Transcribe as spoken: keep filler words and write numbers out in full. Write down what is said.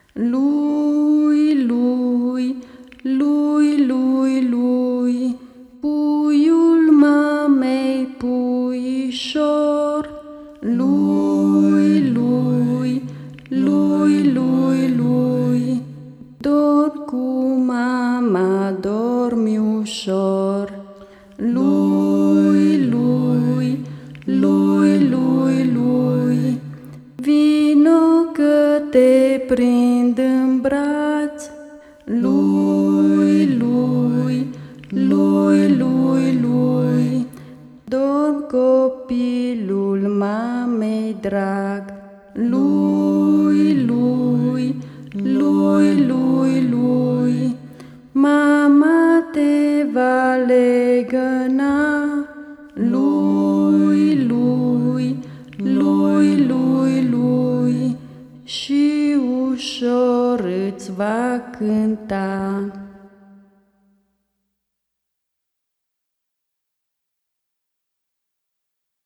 Lui, lui, lui, lui, lui, puiul mamei puișor. Lui, lui, lui, lui, lui, dor cu mama dormi ușor. Lui, lui, lui, lui, lui, vino că te prind în braț. Lui, lui, lui, lui, lui, dorm copilul mamei drag. Lui, lui, lui, lui, lui, mama te va legăna. Lui, lui, lui, lui, lui, și ușor îți va cânta.